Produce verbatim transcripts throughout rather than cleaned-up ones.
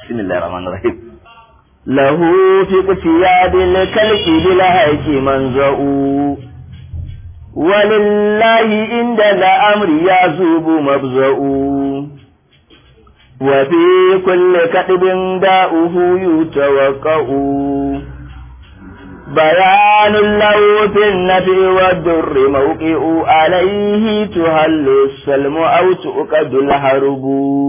bismillahir rahmanir rahim lahu fi qiyadil kalki bil haqi manza'u walillahi inda al-amri yazubu mabza'u wa fi kulli kadibin da'uhu yutawaqqa'u بيان له في النفي والدر موقع عليه تهل السلم أو تؤكد الحرب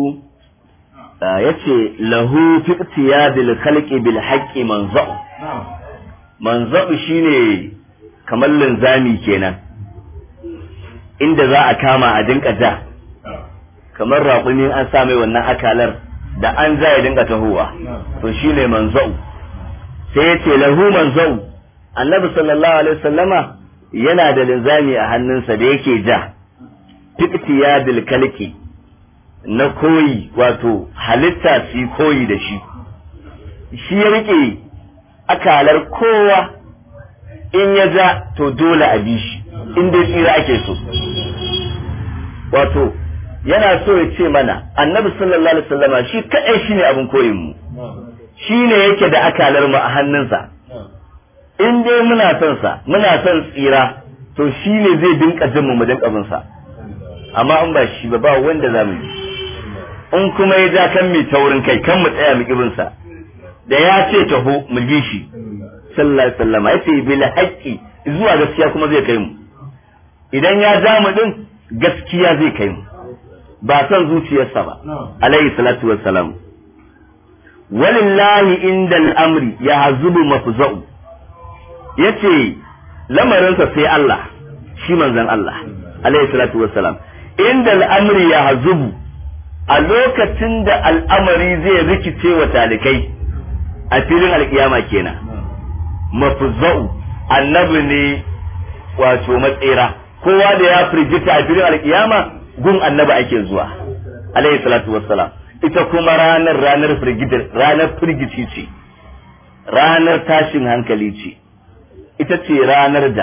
yace lahu fi iqtiyadil khalqi bil haqqi manza'u manza'u shine kamar linzami kenan inda za a kama a dinka ja kamar raƙumi an sa mai wannan akalar da an ja ya dinka tahowa to shine manza'u sai yace lahu manza'u annabi sallallahu alaihi wasallama yana da linzami a hannunsa da yake ja fiqtiyadil kalki na koyi wato halitta su koyi da shi shi ya rike akalar kowa in ya ja to dole a bi shi in dai tsira ake so wato yana so ya ce mana annabi sallallahu alaihi wasallama shi kadai shine abin koyin mu shine yake da akalar mu a hannunsa in dai muna son sa muna son tsira to shi ne zai dinka jin mu dinka bin sa amma in ba shi ba ba wanda za mu yi in kuma ya ja kan mai taurin kai kan mu tsaya mu kibin sa da ya ce taho mu bi shi sallallahu alaihi wasallam yace bil haqqi zuwa gaskiya kuma zai kai mu idan ya ja mu din gaskiya zai kai mu ba son zuciyarsa ba alaihi salatu wassalam walillahi indal amri yahzubu mafza'u yace lamarinsa sai Allah shi manzon Allah alaihi salatu wassalam inda al'amri ya hazubu a lokacin da al'amari zai rikice wa talikai a filin alkiyama kenan mafza'u annabi ne wato matsira kowa da ya firgita a filin alkiyama gun annabi ake zuwa alaihi salatu wassalam ita kuma ranar ranar firgitar ranar firgici ce ranar tashin hankali ce ita ce ranar da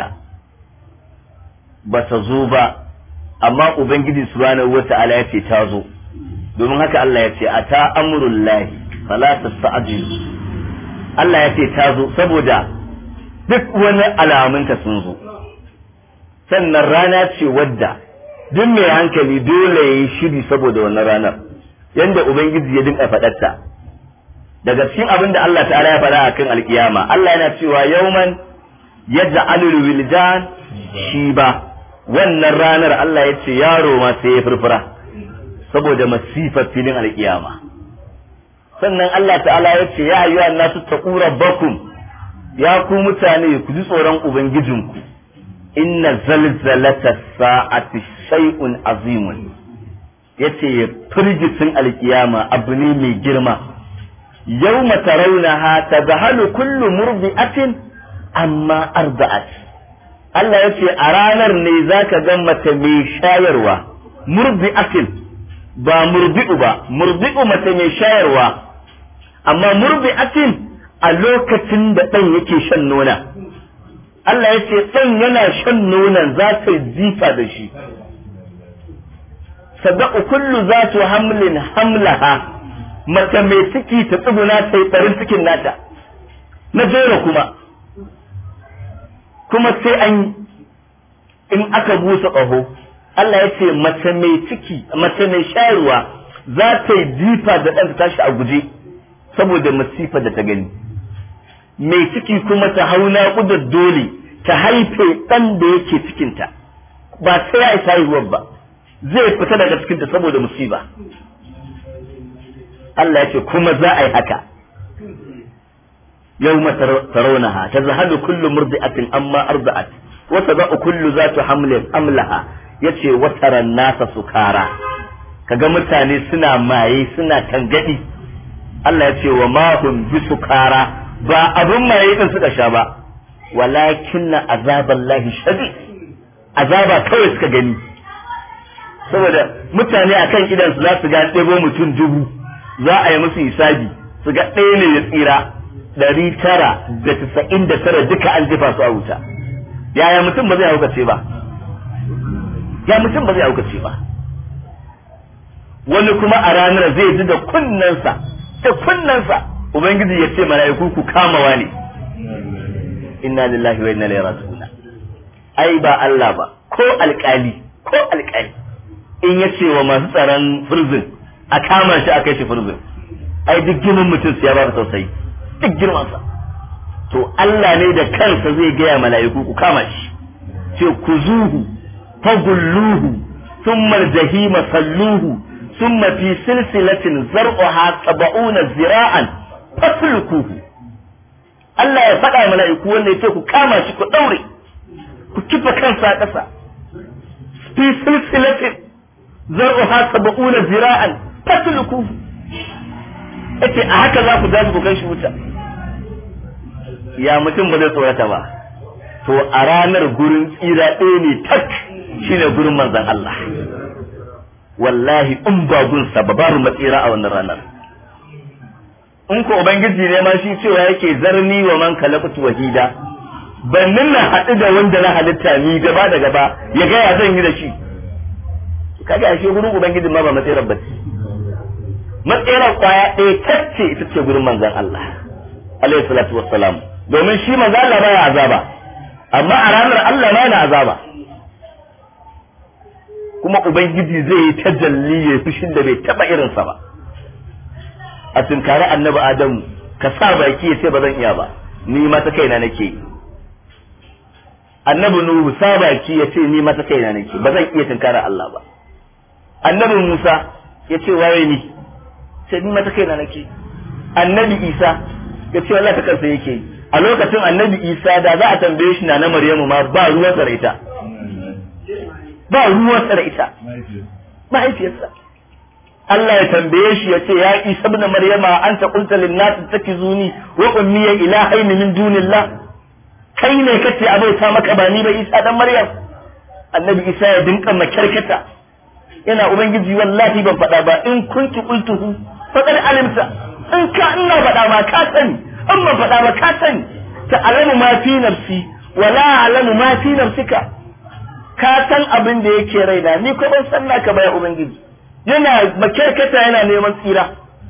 ba ta zo ba amma ubangiji subhanahu wata'ala ya ce ta zo domin haka Allah ya ce ata amrullahi fala tasta'jilu Allah ya ce ta zo saboda duk wani alamunta sun zo sannan rana ce wadda duk mai hankali dole ya yi shiri saboda wannan ranar yanda ubangiji ya dinka faɗarta daga cikin abin da Allah ta'ala ya faɗa akan alkiyama Allah yana cewa yawman yaj'alul wildan shiba wannan ranar Allah ya ce yaro ma sai ya furfura saboda masifar filin alkiyama sannan Allah ta'ala ya ce ya ayyuhan nasu taqu rabbakum ya ku mutane ku ji tsoron ubangijinku inna zalzalata sa'ati shay'un azimun yace firgitin alkiyama abu ne mai girma yawma tarawnaha tadhalu kullu murdi'atin amma arda'at Allah ya ce a ranar ne zaka ga mace mai shayarwa murdi'atin ba murdi'u ba murdi'u mace mai shayarwa amma murdi'atin a lokacin da dan yake shan nona Allah ya ce dan yana shan nonon za ta jifa da shi sadaqu kullu zatu hamlin hamlaha mace mai ciki ta tsuguna ta yi tsarin cikin nata na jera kuma kuma sai an in aka busa ƙaho Allah ya ce mace mai ciki mace mai shayarwa za ta yi jifa da ɗan tashi a guje saboda masifa da ta gani mai ciki kuma ta hau naƙudar dole ta haife ɗan da yake cikinta ba sai ya isa haihuwar ba zai fita daga cikinta saboda musiba Allah ya ce kuma za a yi haka يوم ترونها تذهل كل مرضعة أما أرضعت وتضع كل ذات حمل أملها yace wataran nasa sukara kaga mutane suna maye suna tangadi Allah yace wa ma hum bisukara ba abun maye din suka sha ba walakinna azaballahi shadid azaba kawai suka gani saboda mutane akan idan su za su ga ɗebo mutum dubu za a yi musu hisabi su ga ɗaya ne ya tsira ɗari tara da tasa'in da tara duka an jefa su a wuta yaya mutum ba zai haukace ba ya mutum ba zai haukace ba wani kuma a ranar zai ji da kunnensa da kunnansa ubangiji ya ce mala'iku ku kama wani inna lillahi wa inna ilaihi raji'un ai ba Allah ba ko alƙali ko alƙali in ya ce wa masu tsaron prison a kama shi a kai shi prison ai duk girman mutum ya ba tausayi duk girman sa to Allah ne da kansa zai gaya mala'iku ku kama shi ce ku zuhu fagulluhu thumma al-jahima salluhu thumma fi silsilatin zar'uha sab'una zira'an faslukuhu Allah ya faɗa mala'iku wanda ya ce ku kama shi ku daure ku kifa kansa ƙasa fi silsilatin zar'uha sab'una zira'an faslukuhu yace a haka za ku dace ku kai shi wuta ya mutum ba zai tsorata ba to a ranar gurin tsira ɗaya ne tak shine gurin manzon Allah wallahi in ba gunsa ba babu matsira a wannan ranar in ko ubangiji ne ma shi cewa yake zarni wa man kalaqtu wahida bannin na haɗu da wanda na halitta ni gaba da gaba ya ga ya zan yi da shi kaga ashe gurin ubangiji ma ba matsirar ba matsirar kwaya ɗaya tacce ita ce gurin manzon Allah alaihi salatu wassalam domin shi manzon Allah baya azaba amma a ranar Allah ma yana azaba kuma ubangiji zai yi tajalli ya fushin da bai taba irinsa ba a tunkari annabi Adamu ka sa baki ya ce ba zan iya ba ni ma ta kaina nake annabi Nuhu sa baki ya ce ni ma ta kaina nake ba zan iya tunkara Allah ba annabi Musa ya ce waye ni sai ni ma ta kaina nake annabi Isa ya ce wallahi ta kansa yake a lokacin annabi Isa da za a tambaye shi na na Maryamu ma ba ruwan sa ita ba ruwan sa ita mahaifiyarsa Allah ya tambaye shi ya ce ya Isa ibn Maryama anta qulta lin nas takizuni wa ummi ilahayn min dunillah kai ne kace abauta maka ba ni ba Isa dan Maryam annabi Isa ya dinka makarkata yana ubangiji wallahi ban faɗa ba in kuntu qultuhu faqad alimta in ka ina faɗa ma ka sani in ban faɗa ba ka sani ta alamu ma fi nafsi wala alamu ma fi nafsika ka san abin da yake raina ni ko ban san naka ba ya ubangiji yana makarkata yana neman tsira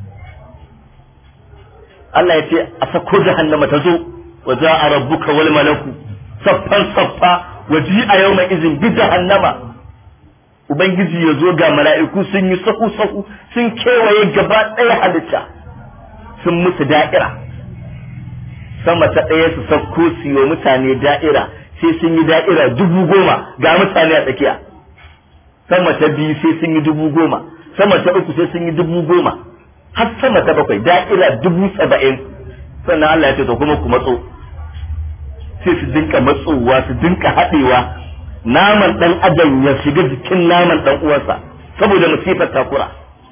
Allah ya ce a sako jahannama ta zo wa ja'a rabbuka wal malaku saffan saffa wa ji'a yawma izin bi jahannama ubangiji ya zo ga mala'iku sun yi sahu sahu sun kewaye gaba ɗaya halitta sun musu da'ira sama ta ɗaya su sauko su yi mutane da'ira sai sun yi da'ira dubu goma ga mutane a tsakiya sama ta biyu sai sun yi dubu goma sama ta uku sai sun yi dubu goma har sama ta bakwai da'ira dubu saba'in sannan Allah ya ce to kuma ku matso sai su dinka matsowa su dinka haɗewa naman ɗan adam ya shiga jikin naman ɗan uwansa saboda musifar takura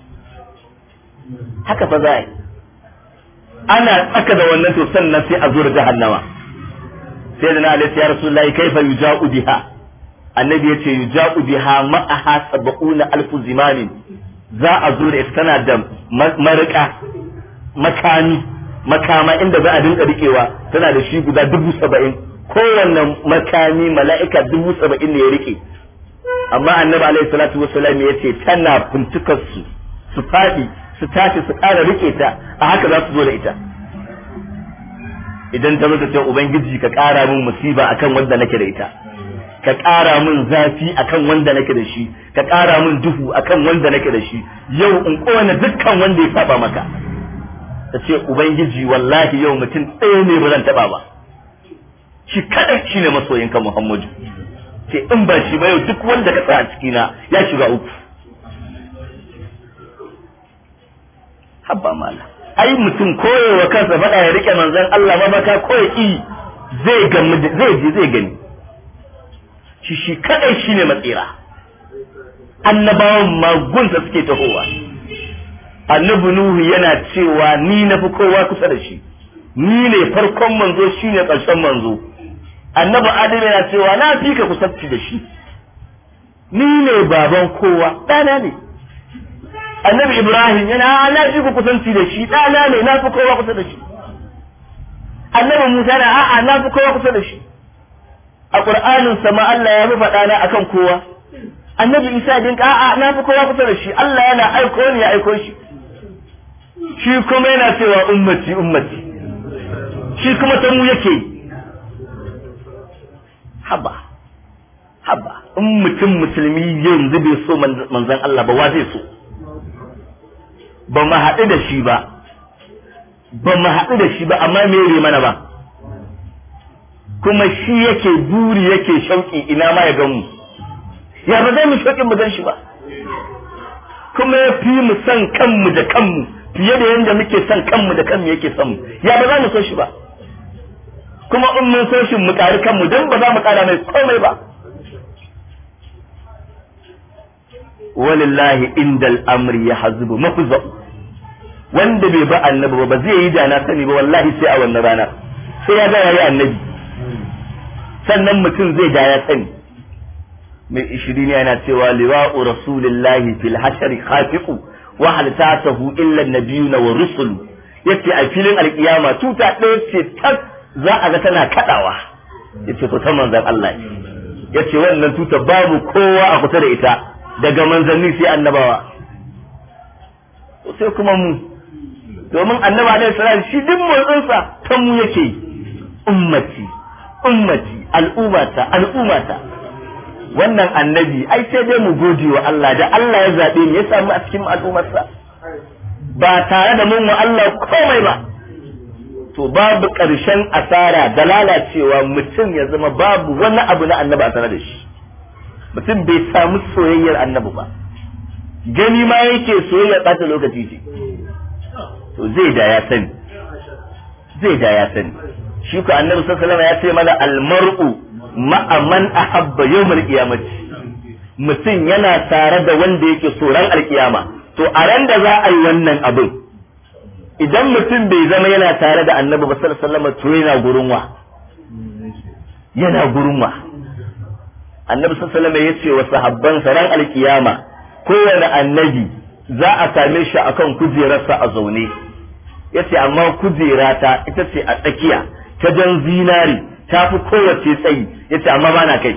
haka fa za a yi ana tsaka da wannan to sannan sai a zo da jahannama sai da na alaihi ya rasulullahi kaifa yuja'u biha annabi yace yuja'u biha ma'aha sab'una alfu zimanin za a zo da ita tana da marika makami makama inda za a dinka rikewa tana da shi guda dubu saba'in kowanne makami mala'ika dubu saba'in ne ya rike amma annabi alaihi salatu wassalam yace tana funtukar su su fadi su tashi su ƙara rike ta a haka za su zo da ita idan ta mutu ce ubangiji ka ƙara min musiba akan wanda nake da ita ka ƙara min zafi akan wanda nake da shi ka ƙara min duhu akan wanda nake da shi yau in kowane dukkan wanda ya saba maka ta ce ubangiji wallahi yau mutum ɗaya ne ba zan taɓa ba shi kaɗai shi ne masoyinka Muhammadu ce in ba shi ba yau duk wanda ka sa a cikina ya shiga uku habba mala ai mutum koyewa kansa faɗa ya rike manzon Allah ma baka koyi ki zai gamu zai ji zai gani shi shi kadai shine matsira annabawan magunta suke tahowa annabi nuhu yana cewa ni nafi kowa kusa da shi ni ne farkon manzo shine ƙarshen manzo annabi adam yana cewa na fi ka kusanci da shi ni ne baban kowa ɗana ne annabi ibrahim yana na fi ku kusanci da shi ɗana ne na fi kowa kusa da shi annabi musa na a'a na fi kowa kusa da shi a qur'anin sama Allah ya fi faɗa na akan kowa annabi isa din a'a na fi kowa kusa da shi Allah yana aiko ni ya aiko shi shi kuma yana cewa ummati ummati shi kuma ta mu yake haba haba in mutum musulmi yanzu bai so manzon Allah ba wa zai so ba mu haɗu da shi ba ba mu haɗu da shi ba amma me yare mana ba kuma shi yake buri yake shauki ina ma ya gan mu ya ba zai mu shauƙin mu gan shi ba kuma ya fi mu san kanmu da kanmu fiye da yadda muke san kanmu da kanmu yake san mu ya ba za mu so shi ba kuma in mun so shi mu ƙari kanmu don ba za mu ƙara mai komai ba walillahi indal amri ya hazubu mafuzau wanda bai ba annabi ba ba zai yi da na sani ba wallahi sai a wannan rana sai ya ga yayi annabi sannan mutum zai da ya sani mai ishirin yana cewa liwa'u rasulillahi fil hashari khafiqu wa hal ta'tahu illa an-nabiyuna wa rusul yace a filin alkiyama tuta ɗaya ce tas za a ga tana kadawa yace to ta manzon Allah yace wannan tuta babu kowa a kusa da ita daga manzanni sai annabawa sai kuma mu domin annaba alaihi salam shi duk motsinsa ta mu yake ummati ummati al'ummata al'ummata wannan annabi ai sai dai mu gode wa Allah da Allah ya zabe mu ya samu a cikin al'ummarsa ba tare da mun wa Allah komai ba to babu ƙarshen asara da lalacewa mutum ya zama babu wani abu na annabi a tare da shi mutum bai samu soyayyar annabi ba gani ma yake soyayya ɓata lokaci ce to zai da ya sani zai da ya sani shi ko annabi sallallahu alaihi wasallam ya ce mana almar'u ma'a man ahabba yawmal qiyamati mutum yana tare da wanda yake so ran alkiyama to a ran da za a yi wannan abin idan mutum bai zama yana tare da annabi ba sallallahu alaihi wasallam to yana gurin wa yana gurin wa annabi sallallahu alaihi wasallam ya ce wa sahabbansa ran alkiyama kowane annabi za a same shi akan kujerarsa a zaune yace amma kujerata ita ce a tsakiya ta jan zinari ta fi kowace tsayi yace amma ba na kai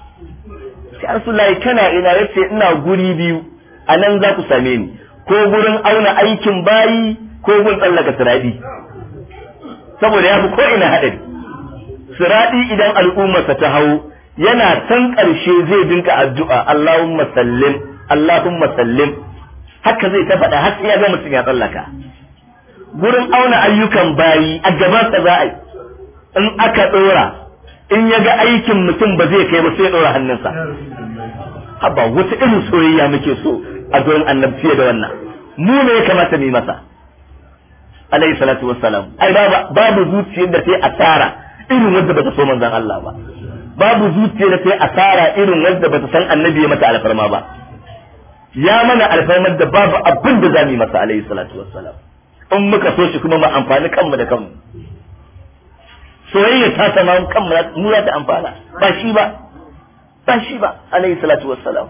sai Rasulullahi kana ina yace ina guri biyu anan za ku same ni ko gurin auna aikin bayi ko gurin tsallaka siradi saboda ya fi ko ina hadari siradi idan al'ummarsa ta hawo yana can ƙarshe zai dinka addu'a Allahumma sallim Allahumma sallim haka zai ta faɗa har sai ya ga mutum ya tsallaka gurin auna ayyukan bayi a gaban sa za a yi in aka ɗora in ya ga aikin mutum ba zai kai ba sai ya ɗora hannunsa haba wata irin soyayya muke so a gurin annabi fiye da wannan mu ne ya kamata mu yi masa alayhi salatu wassalam ai babu zuciyar da ta yi asara irin wanda bata so manzon Allah ba babu zuciya da ta yi asara irin wanda bata san annabi ya mata alfarma ba ya mana alfarmar da babu abin da za mu yi masa alaihi salatu wassalam in muka so shi kuma mu amfani kanmu da kanmu soyayya ta sama kanmu mu za ta amfana ba shi ba ba shi ba alaihi salatu wassalam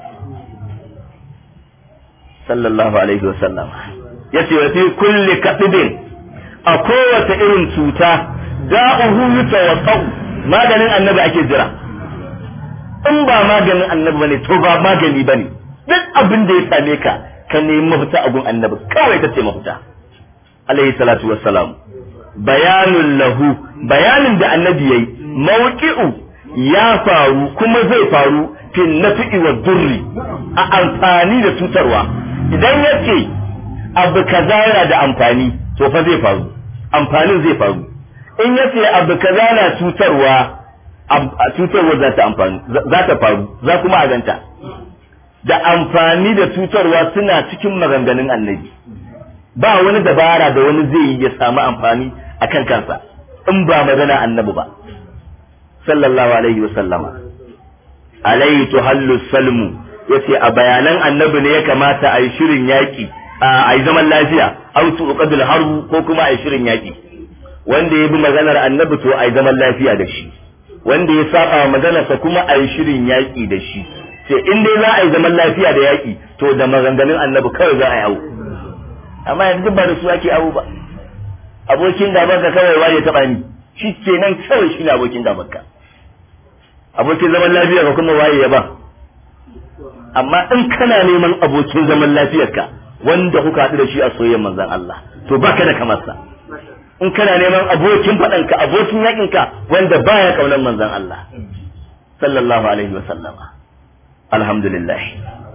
sallallahu alaihi wasallam yace wa fi kulli katibin a kowace irin cuta da'uhu yutawaqqau maganin annabi ake jira in ba maganin annabi bane to ba magani bane duk abin da ya same ka ka nemi mafita a gun annabi kawai ta ce mafita alaihi salatu wassalam bayanun lahu bayanin da annabi yayi mawqi'u ya faru kuma zai faru fil nafi'i wa durri a amfani da cutarwa idan yace abu kaza yana da amfani to fa zai faru amfanin zai faru in yace abu kaza na cutarwa a cutarwa za ta amfani za ta faru za kuma a ganta da amfani da cutarwa suna cikin maganganun annabi ba wani dabara da wani zai yi ya samu amfani a kan kansa in ba magana annabi ba sallallahu alaihi wasallama alaihi tuhallu salmu yace a bayanan annabi ne ya kamata a yi shirin yaki a yi zaman lafiya aw tuqadul harbu ko kuma a yi shirin yaki wanda ya bi maganar annabi to a yi zaman lafiya da shi wanda ya saba maganarsa kuma a yi shirin yaki da shi ce in dai za a yi zaman lafiya da yaki to da maganganun annabi kawai za a yi abu amma yanzu ba da su ake abu ba abokin gabanka kawai waye taba ni shi kenan kawai shi ne abokin gabanka abokin zaman lafiya ka kuma waye ya ba amma in kana neman abokin zaman lafiyarka wanda kuka haɗu da shi a soyayyar manzon Allah to baka da kamar sa in kana neman abokin faɗanka abokin yakinka wanda baya kaunar manzon Allah sallallahu alaihi wa sallama alhamdulillah